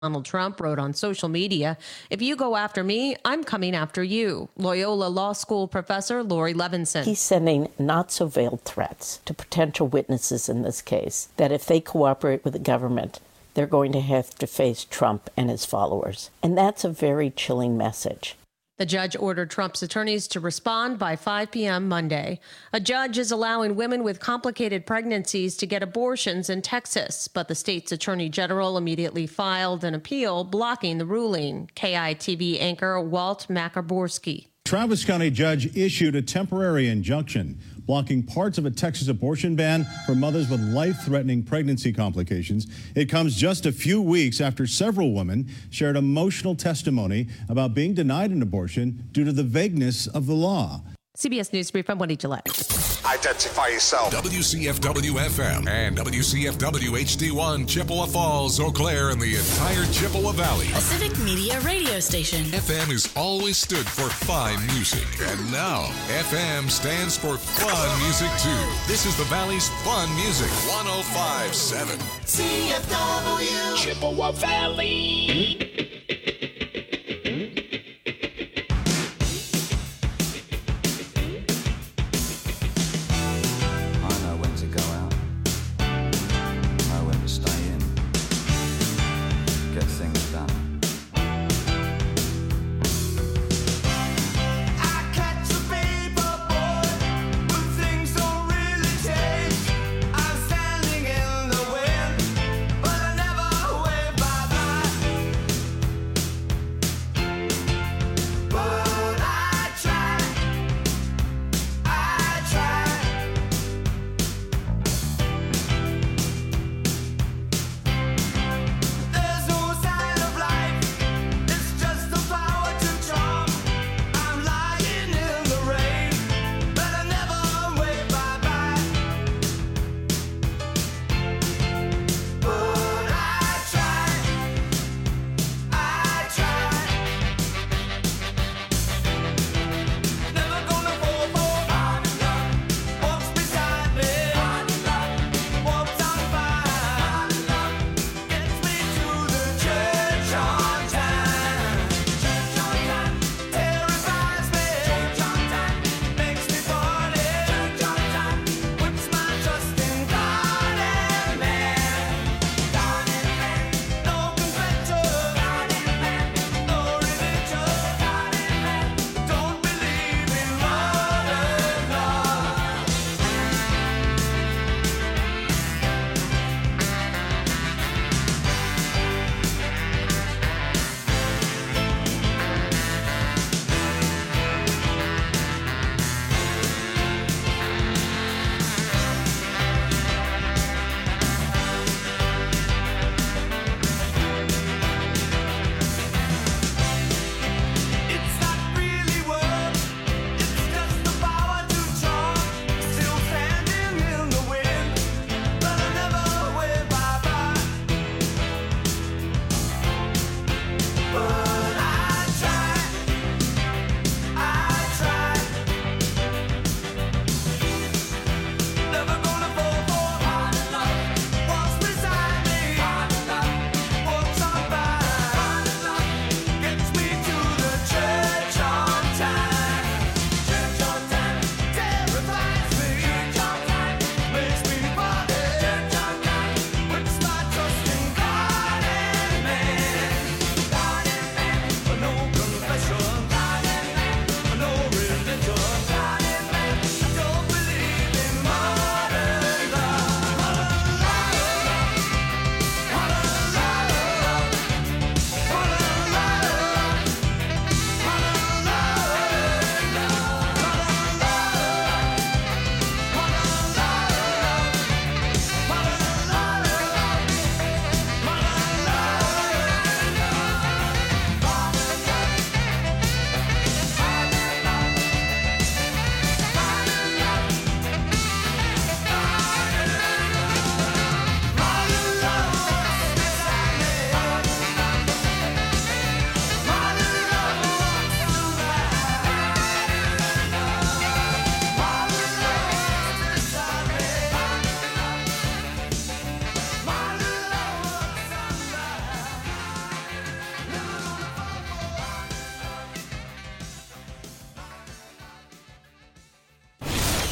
Donald Trump wrote on social media, "If you go after me, I'm coming after you." Loyola Law School professor Lori Levinson. He's sending not-so-veiled threats to potential witnesses in this case that if they cooperate with the government, they're going to have to face Trump and his followers. And that's a very chilling message. The judge ordered Trump's attorneys to respond by 5 p.m. Monday. A judge is allowing women with complicated pregnancies to get abortions in Texas, but the state's attorney general immediately filed an appeal blocking the ruling. KITV anchor Walt Makaborski. Travis County judge issued a temporary injunction blocking parts of a Texas abortion ban for mothers with life-threatening pregnancy complications. It comes just a few weeks after several women shared emotional testimony about being denied an abortion due to the vagueness of the law. CBS News Brief, I'm Wendy Gillette. Identify yourself. WCFW-FM and WCFW-HD1, Chippewa Falls, Eau Claire, and the entire Chippewa Valley. A civic media radio station. FM has always stood for fine music. And now, FM stands for fun music, too. This is the Valley's fun music. 105.7. CFW. Chippewa Valley.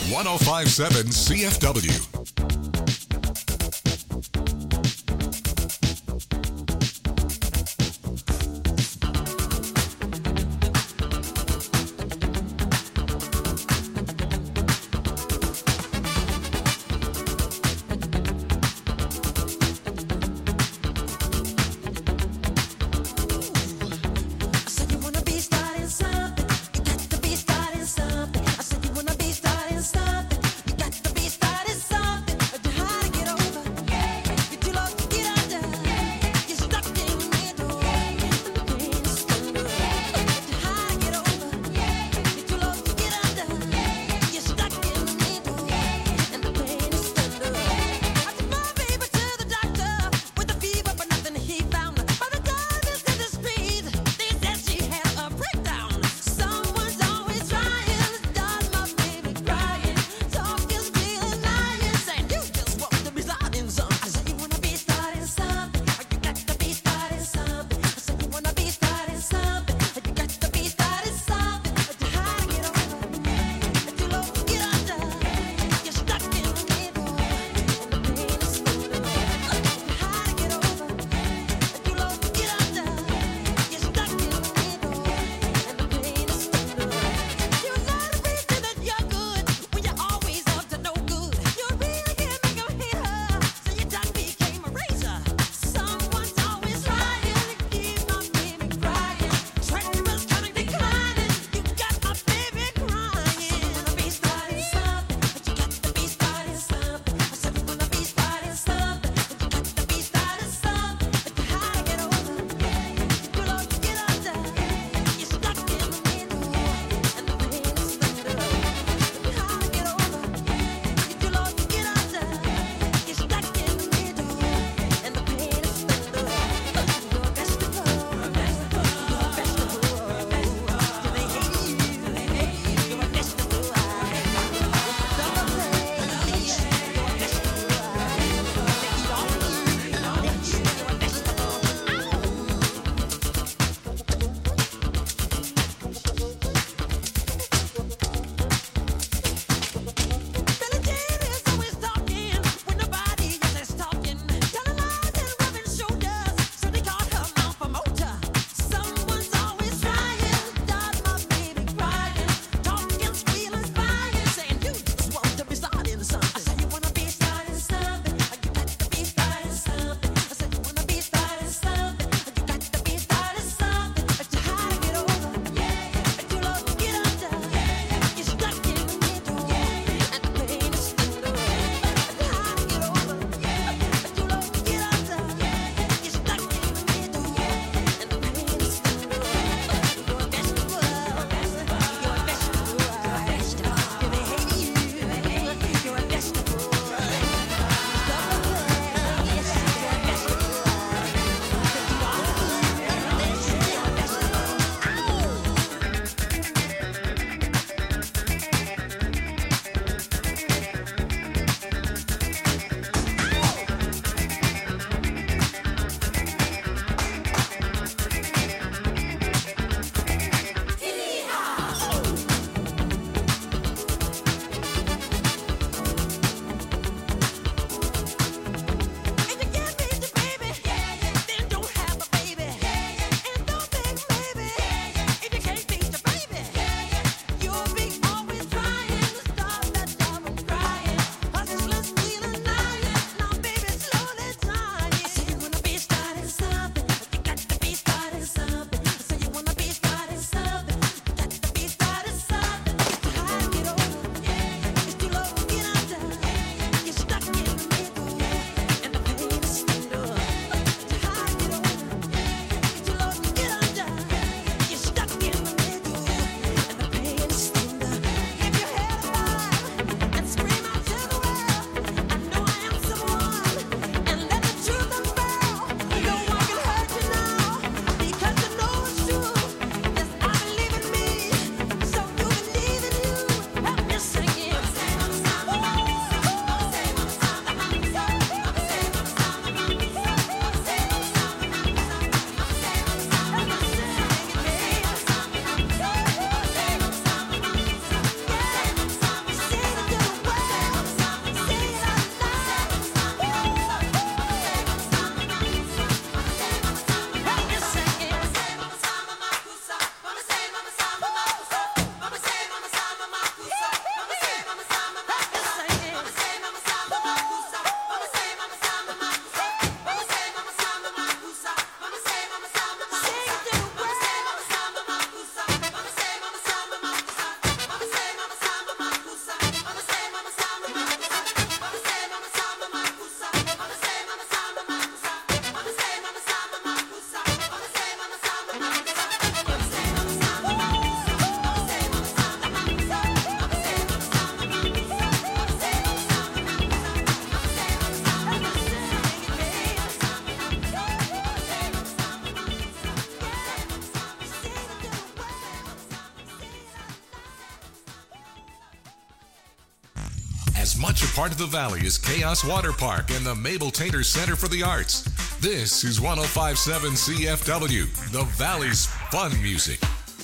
1057 CFW. Something. as much a part of the Valley as Chaos Water Park and the Mabel Tainter Center for the Arts. This is 105.7 CFW, the Valley's fun music.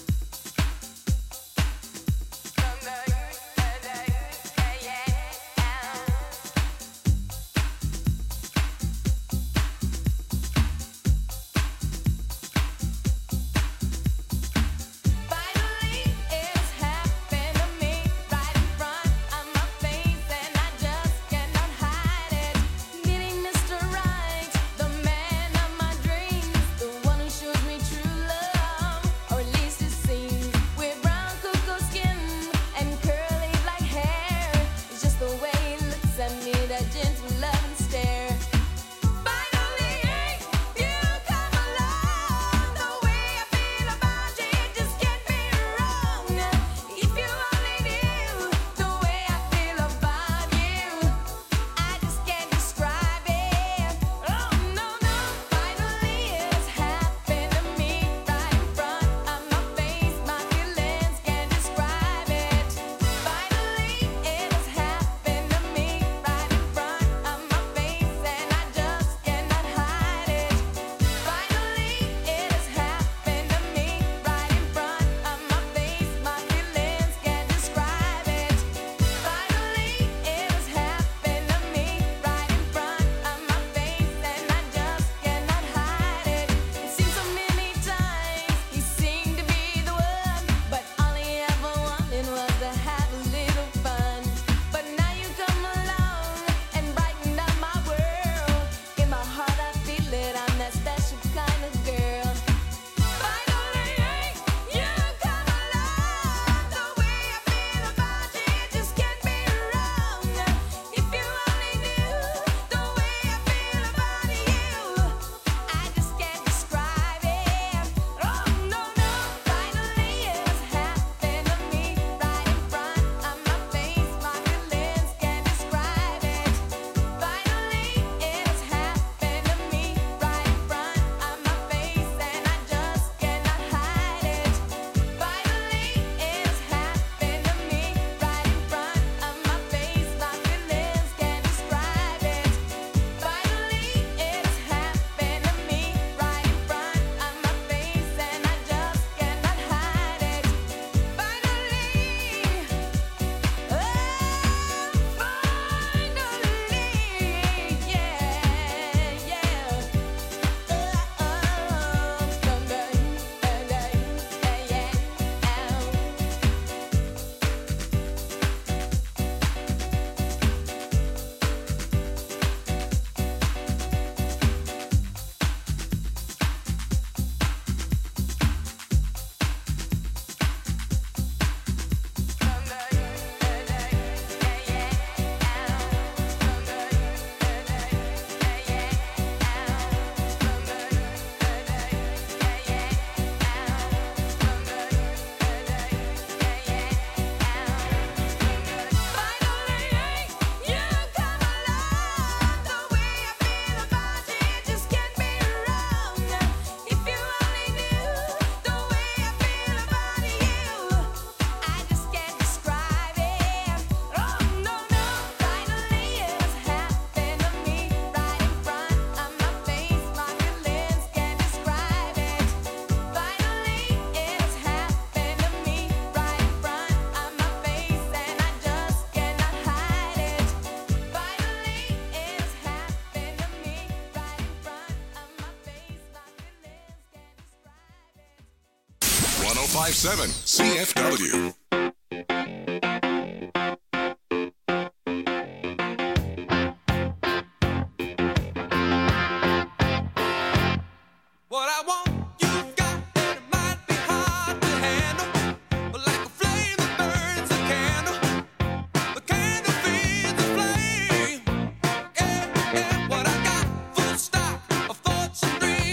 CFW.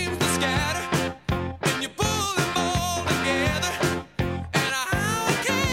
Okay.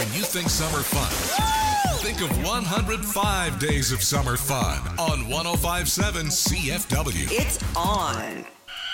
When you think summer fun, think of 105 days of summer fun on 105.7 CFW. It's on.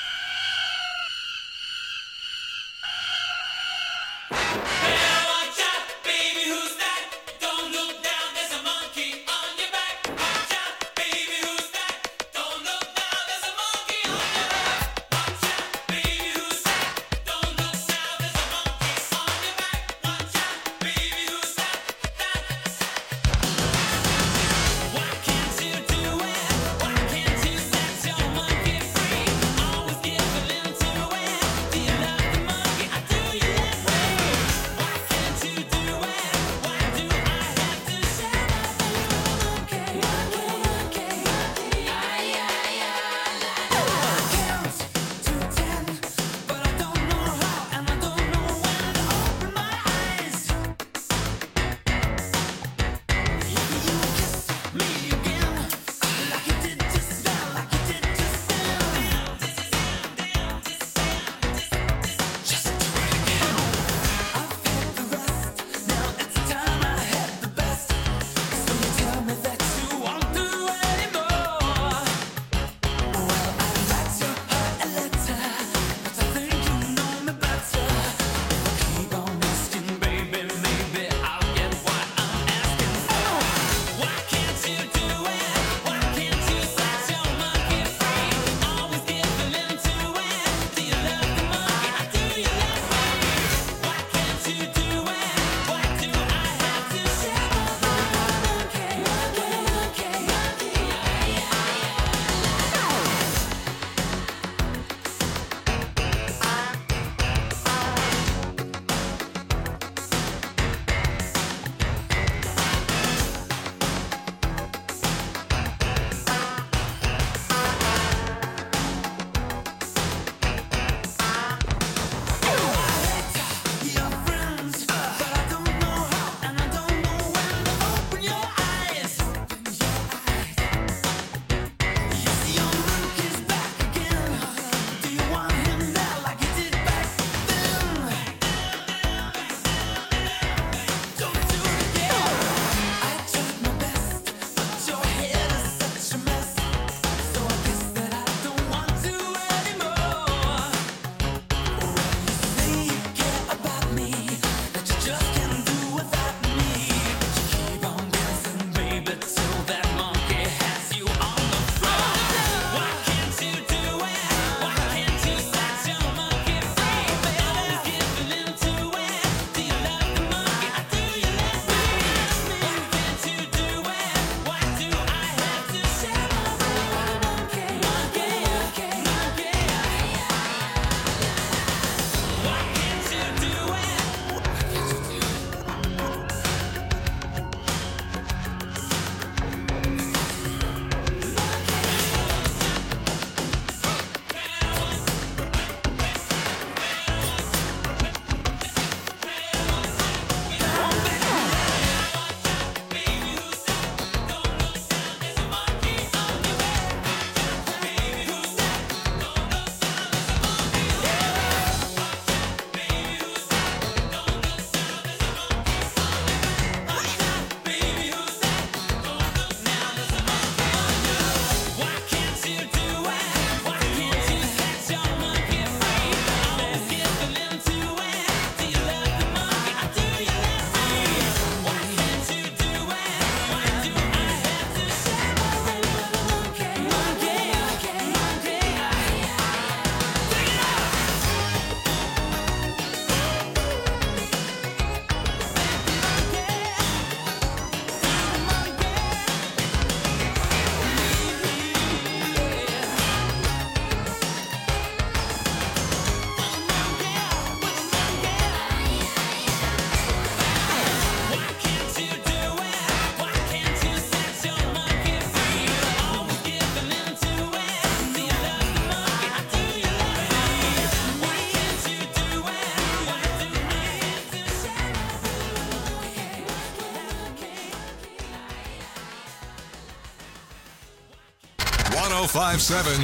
.105.7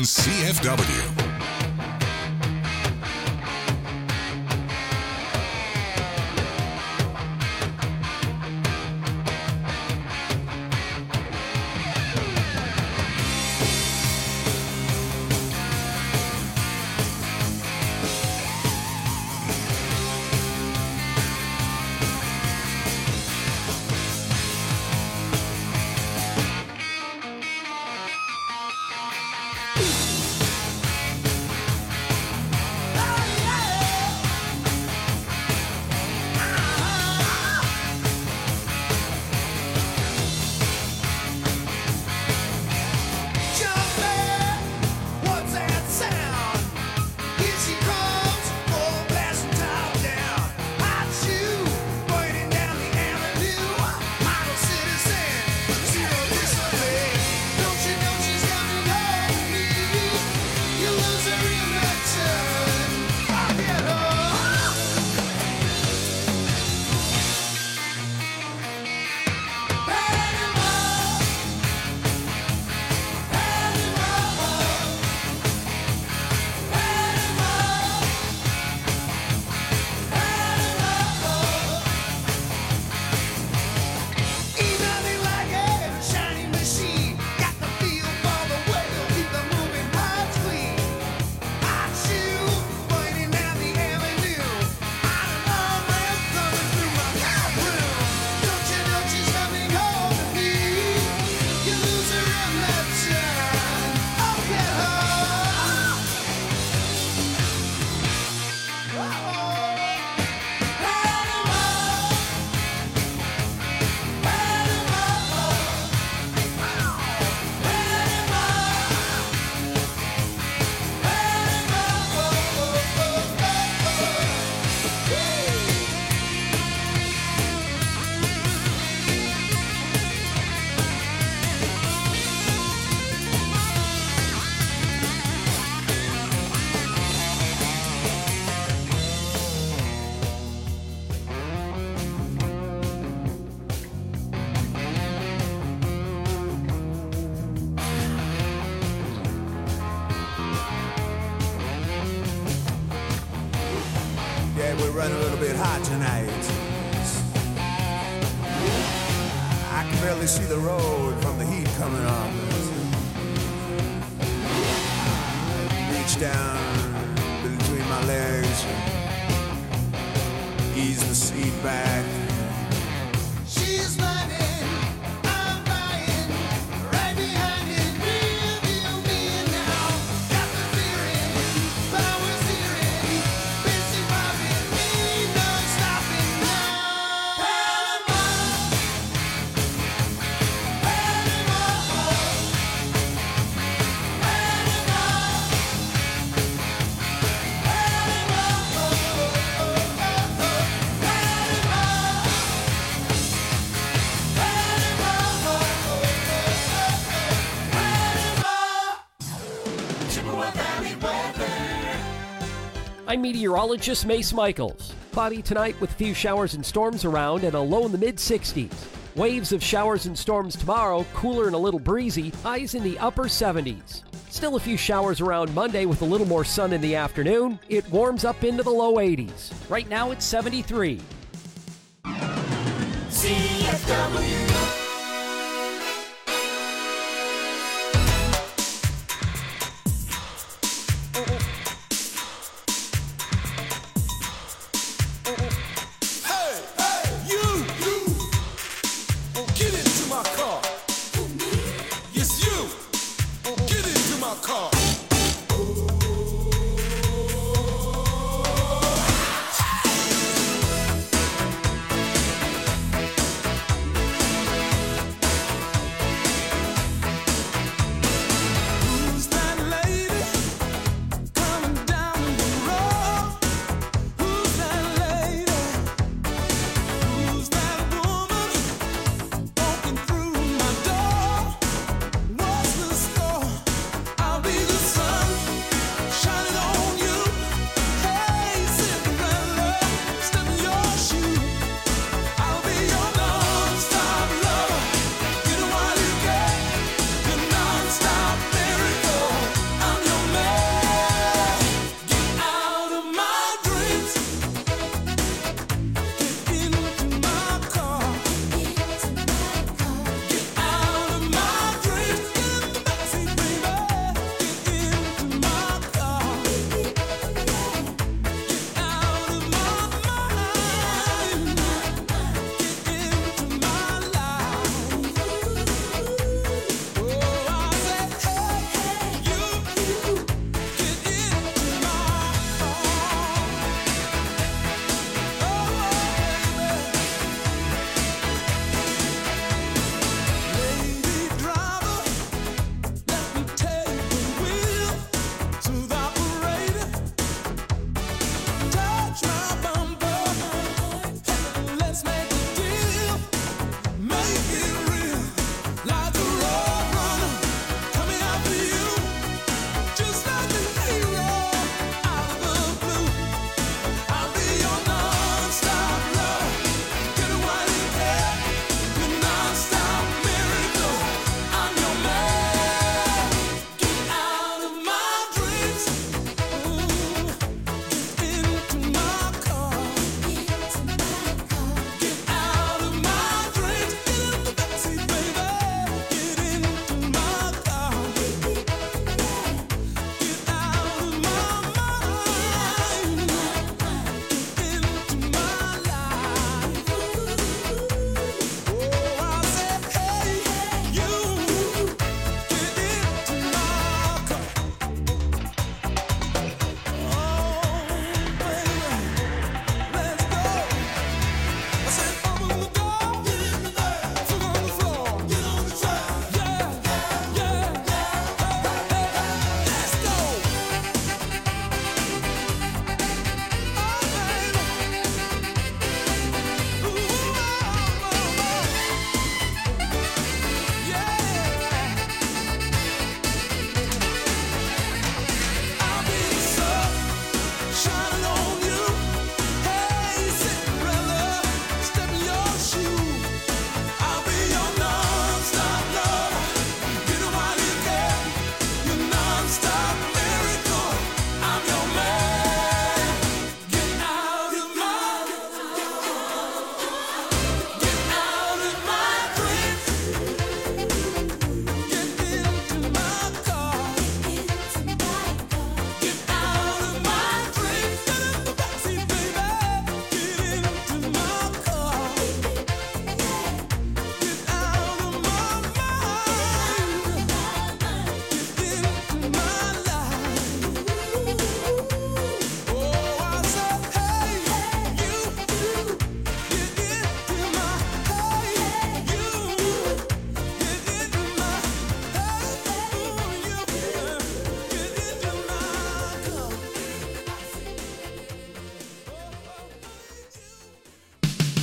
CFW. think we're running a little bit hot tonight. I can barely see the road from the heat coming up. Reach down between my legs, ease the seat back. She's running, I'm buying, right behind it, real me now. Got the feeling, power steering, busy robbing me, no stopping now. I'm meteorologist Mace Michaels. Cloudy tonight with a few showers and storms around and a low in the mid-60s. Waves of showers and storms tomorrow, cooler and a little breezy, highs in the upper 70s. Still a few showers around Monday with a little more sun in the afternoon. It warms up into the low 80s. Right now it's 73. CFW.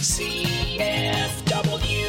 CFW.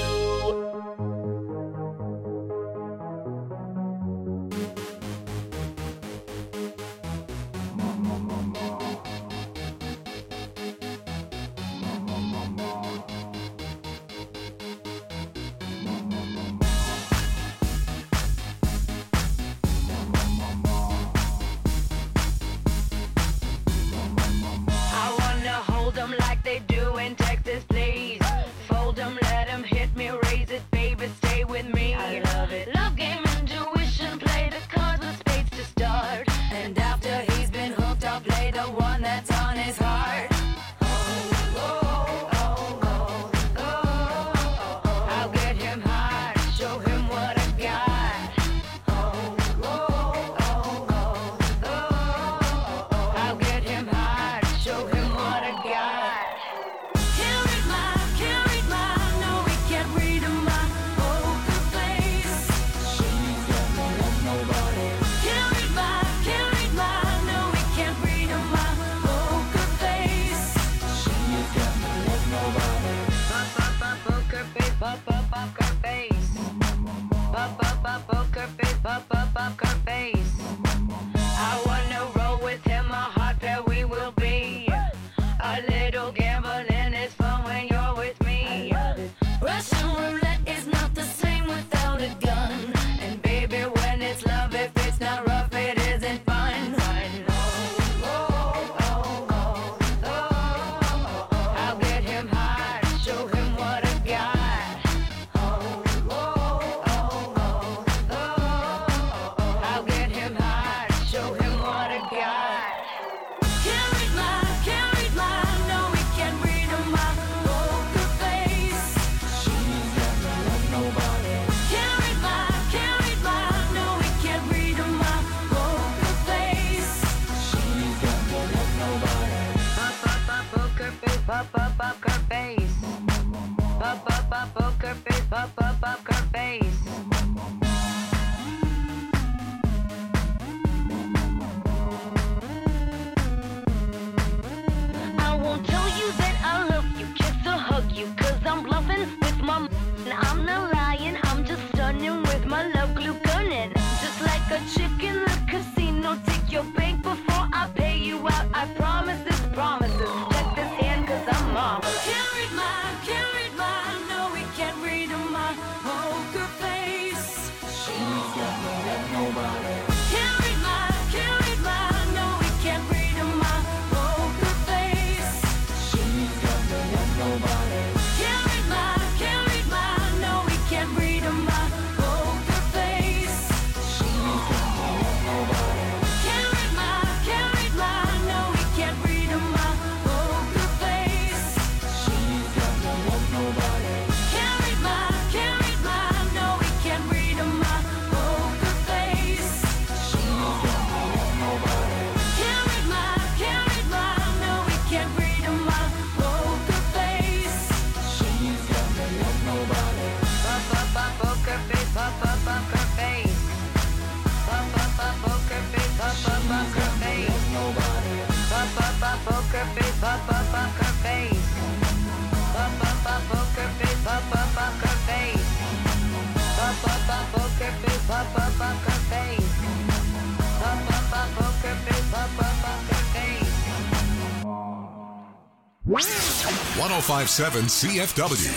.1057 CFW,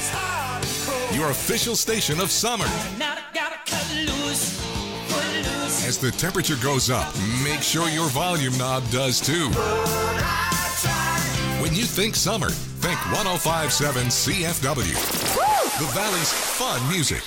your official station of summer. As the temperature goes up, make sure your volume knob does too. When you think summer, think 1057 CFW, the Valley's fun music.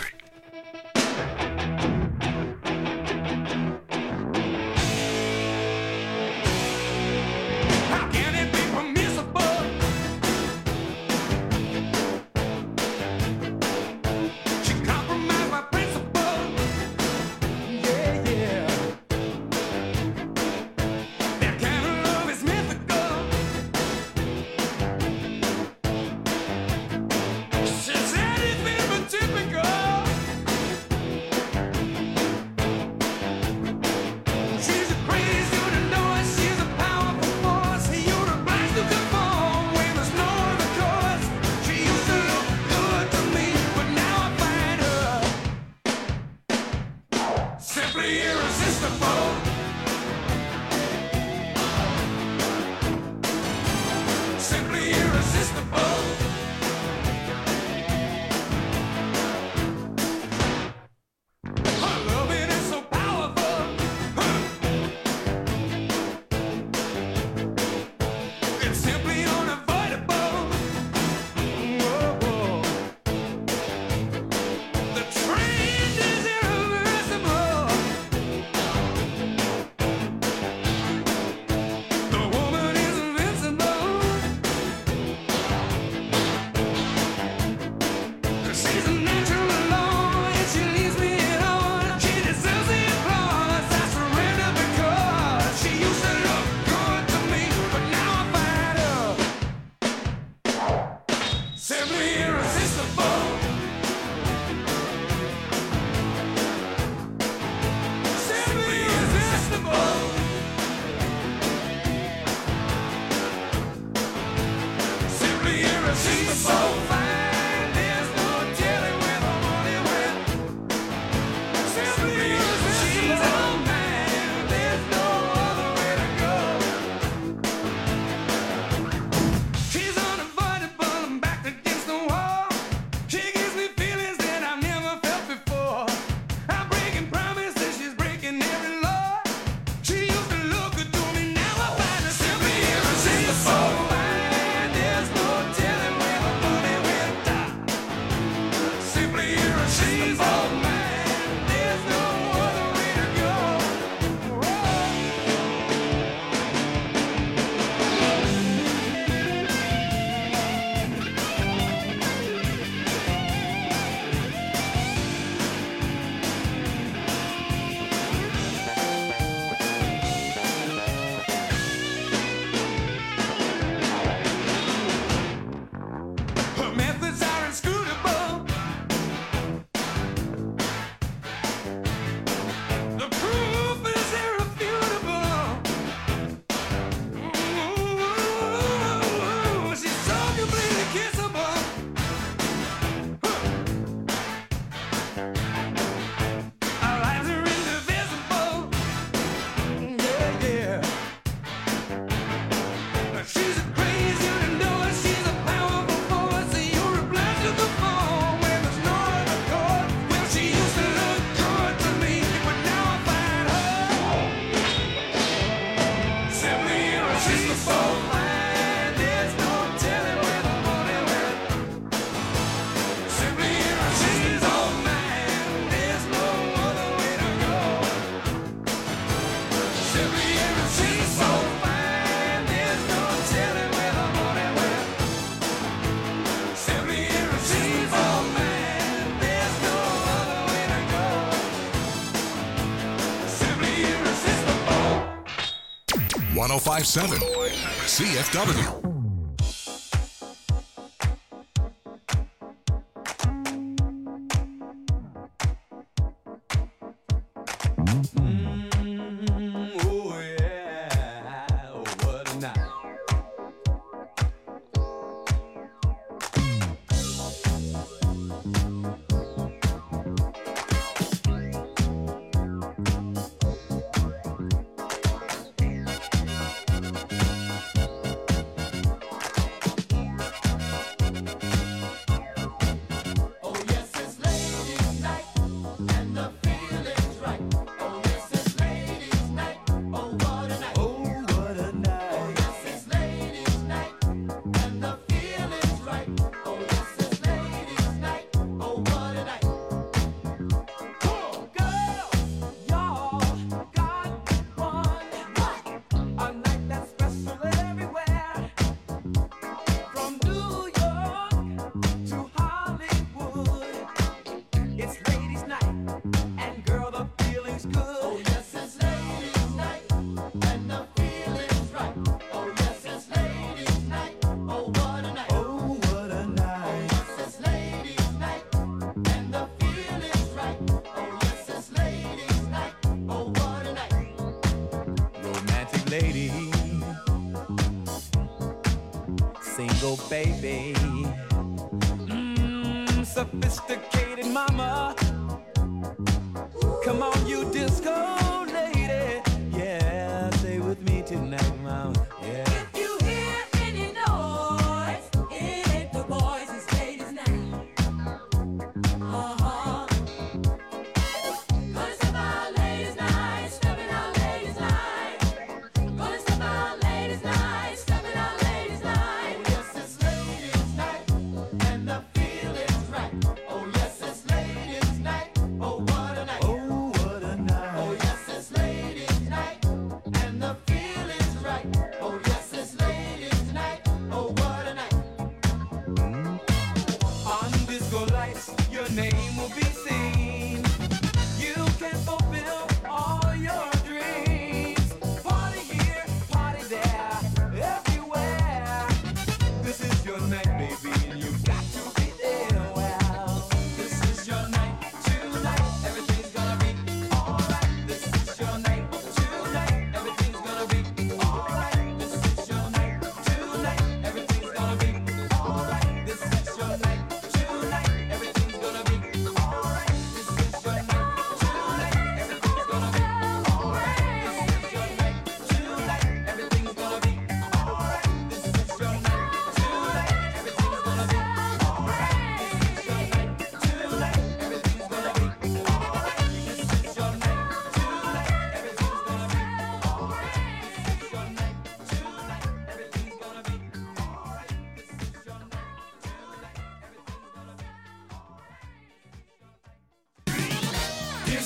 Typical. She's so fine, there's no telling where the money went. Simply she's all mine, there's no other way to go. She's unavoidable, I'm back against the wall. She gives me feelings that I've never felt before. I'm breaking promises, she's breaking every law. She used to look good to me, now I find her simply irresistible. There's no telling where the money went down. Simply irresistible, man. There's no other way to go. Her methods are inscrutable. The proof is irrefutable. Ooh, she's so completely kissable. Our lives are indivisible. Yeah, yeah. She's a crazy, you know it. She's a powerful force. You're a blast to the phone when there's no other chord. Well, she used to look good to me, but now I find her simply irresistible. There's no telling where the money went. Simply irresistible, man. There's no other way to go. Simply irresistible, man. There's no telling where the money went. Simply irresistible, man. There's no other way to go. Simply irresistible. 1057 CFW. Oh yeah, oh what a night. Oh yes, it's ladies' night, and the feeling's right. Oh yes, it's ladies' night. Oh what a night. Oh what a night. Oh yes, it's ladies' night, and the feeling's right. Oh yes, it's ladies' night. Oh what a night. Girls, y'all got one. A night that's special everywhere. From New York to Hollywood, it's ladies' night, and girl, the feeling's good. Oh yes, it's ladies' night, and the feeling's right. Oh yes, it's ladies' night. Oh what a night. Oh what a night. Oh yes, it's ladies' night, and the feeling's right. Oh yes, it's ladies' night. Oh what a night. Romantic lady, single baby, sophisticated mama. Come on, you disco lady. Yeah, stay with me tonight, mama. Yeah. If you hear any noise, it's the boys, it's ladies' night. Gonna step out ladies' night, stepping out ladies' night. Gonna step out ladies' night, stepping out ladies' night. Oh yes, it's ladies' night, and the feeling's right. Oh yes, it's ladies' night. Oh what a night. Oh what a night. Oh yes, it's ladies' night, and the feeling's right. Oh yes, it's ladies' night. Oh what a night. On disco lights, your name will be seen. You can fulfill all your dreams. Party here, party there, everywhere. This is your night, baby, and you've got to be there. Well, this is your night tonight. Everything's gonna be alright. This is your night tonight. Everything's gonna be alright. This is your night tonight. Everything's gonna be alright.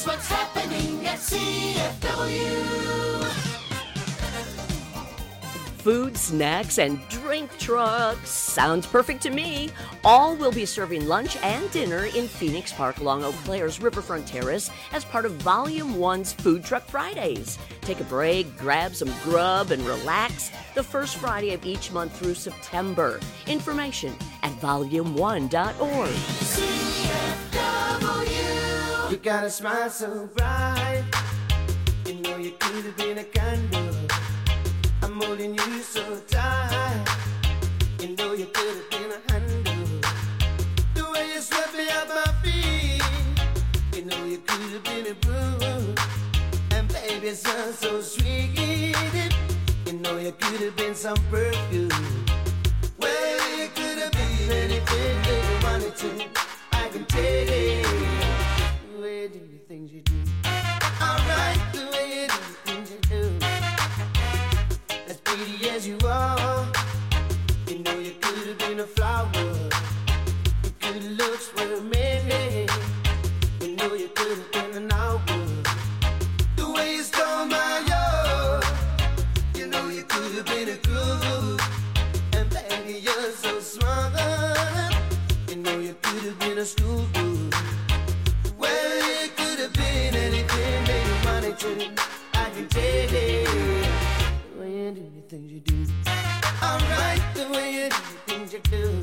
That's what's happening at CFW. Food, snacks, and drink trucks. Sounds perfect to me. All will be serving lunch and dinner in Phoenix Park along Eau Claire's Riverfront Terrace as part of Volume 1's Food Truck Fridays. Take a break, grab some grub, and relax the first Friday of each month through September. Information at volume1.org. CFW. You got a smile so bright. You know you could have been a candle. I'm holding you so tight. You know you could have been a handle. The way you swept me off my feet. You know you could have been a broom. And baby, it sounds so sweet. You know you could have been some perfume. Well, you could have been anything that you wanted to. I can tell you. The way you do the things you do. Alright, the way you do the things you do. As pretty as you are, you know you could have been a flower. Your good looks were many. You know you could have been an hour. The way you stole my heart, you know you could have been a groove. And baby, you're so smart. You know you could have been a school girl. Well, you could have been anything that you wanted to. I can tell you. The way you do the things you do. Alright, the way you do the things you do.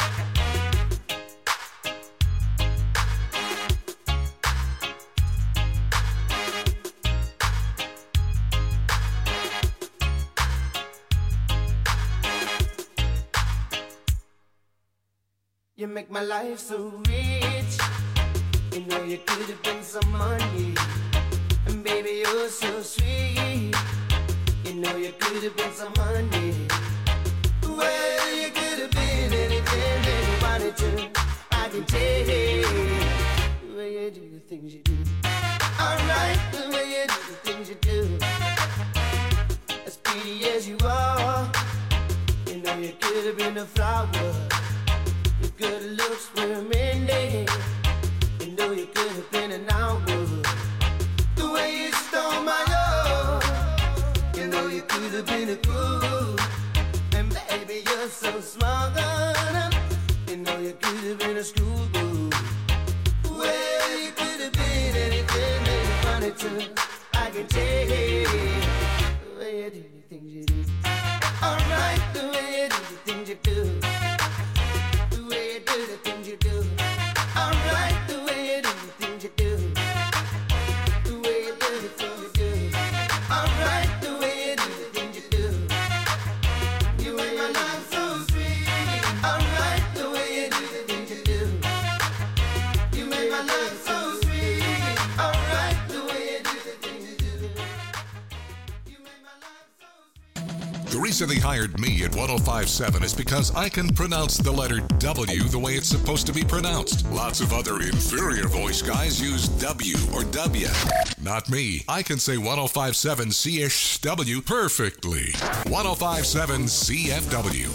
You make my life so rich. You know you could have been some money. And baby, you're so sweet. You know you could have been some honey. Well, you could have been anything that you wanted to. I can tell you. The way you do the things you do. Alright, the way you do the things you do. As pretty as you are, you know you could have been a flower. Your good looks were many. You know you could have been an hour. The way you stole my heart, you know you could have been a groove. And baby, you're so smart. You know you could have been a schoolgirl. Well, you could have been anything that you wanted to. I can tell you. The way you do the things you do. Alright, the way you do the things you do. The way you do the things you do. Alright, the way you do the things you do. The way you do the things you do. Alright, the way you do the things you do. You make my life so sweet. Alright, the way you do the things you do. You make my life so sweet. Alright, the way you do the things you do. You make my life so sweet. The reason they hired me at 1057 is because I can pronounce the letter W the way it's supposed to be pronounced. Lots of other inferior voice guys use W or W. Not me. I can say 1057 CSW perfectly. 1057 CFW.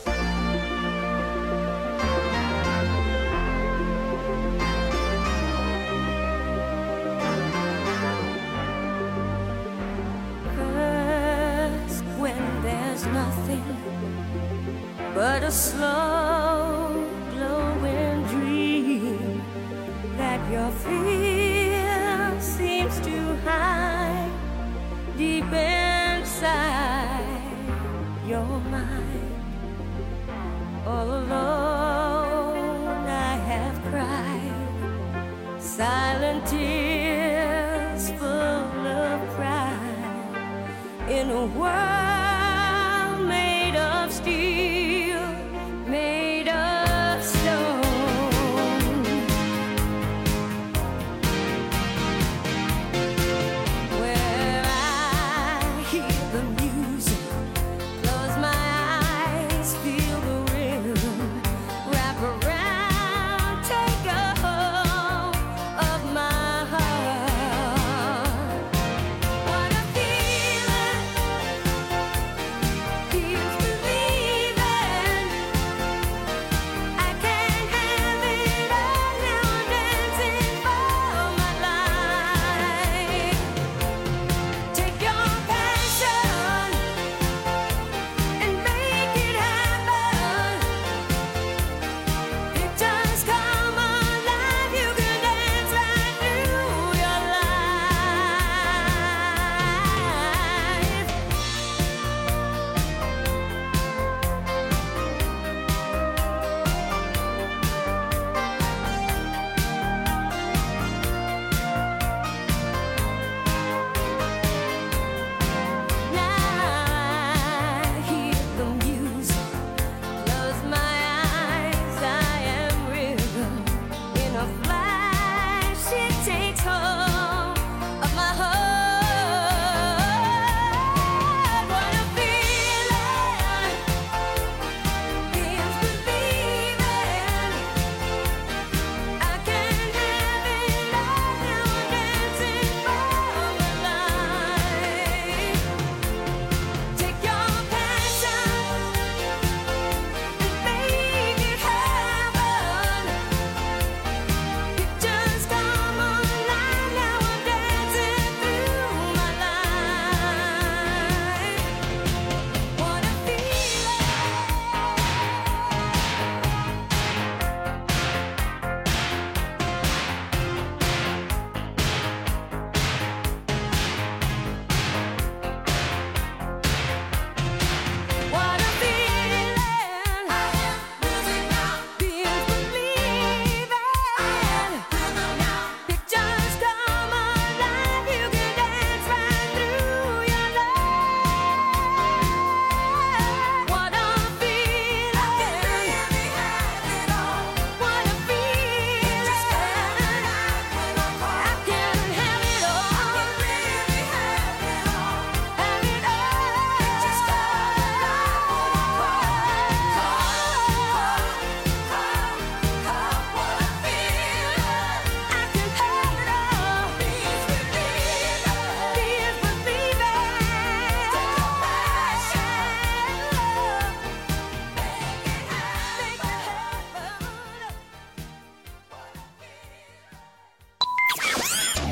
First, when there's nothing but a slow glowing dream that your fear seems to hide deep inside your mind. All alone I have cried silent tears full of pride in a world made of steel, made of stone. Where I hear the music, close my eyes, feel the rhythm, wrap around, take a hold of my heart. What a feeling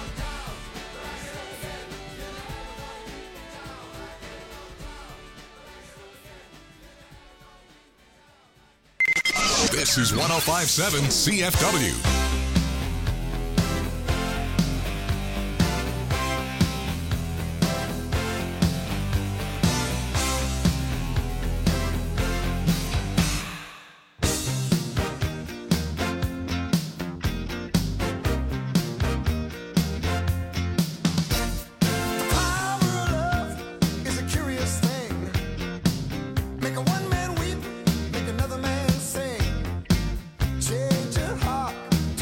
This is 1057 CFW. Is a curious thing. Make a one man weep, make another man sing. Change your heart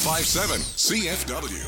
1057 CFW.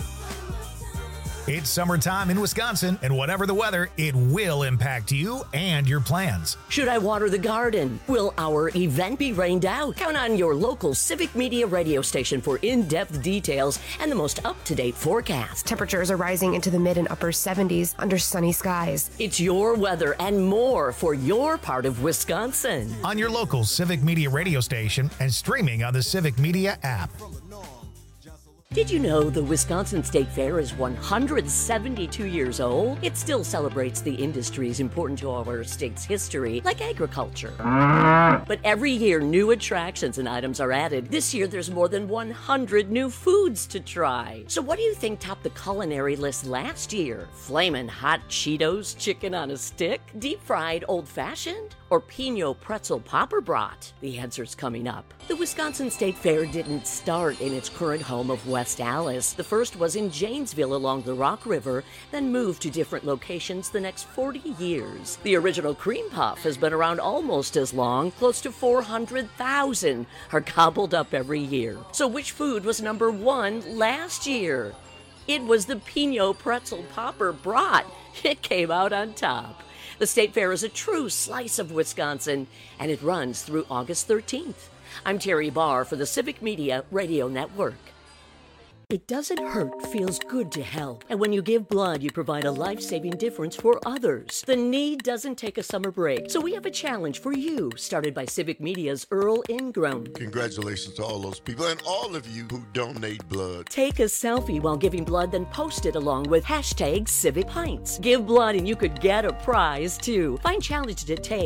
It's summertime in Wisconsin, and whatever the weather, it will impact you and your plans. Should I water the garden? Will our event be rained out? Count on your local Civic Media radio station for in-depth details and the most up-to-date forecast. Temperatures are rising into the mid and upper 70s under sunny skies. It's your weather and more for your part of Wisconsin. On your local Civic Media radio station and streaming on the Civic Media app. Did you know the Wisconsin State Fair is 172 years old? It still celebrates the industries important to our state's history, like agriculture. But every year, new attractions and items are added. This year, there's more than 100 new foods to try. So what do you think topped the culinary list last year? Flamin' hot Cheetos chicken on a stick? Deep-fried old-fashioned? Or Pinot pretzel popper brat? The answer's coming up. The Wisconsin State Fair didn't start in its current home of West Allis. The first was in Janesville along the Rock River, then moved to different locations the next 40 years. The original cream puff has been around almost as long. Close to 400,000 are gobbled up every year. So which food was number one last year? It was the Pinot pretzel popper brat. It came out on top. The State Fair is a true slice of Wisconsin, and it runs through August 13th. I'm Terry Barr for the Civic Media Radio Network. It doesn't hurt, feels good to help. And when you give blood, you provide a life-saving difference for others. The need doesn't take a summer break. So we have a challenge for you, started by Civic Media's Earl Ingram. Congratulations to all those people and all of you who donate blood. Take a selfie while giving blood, then post it along with hashtag Civic Pints. Give blood and you could get a prize, too. Find challenge to take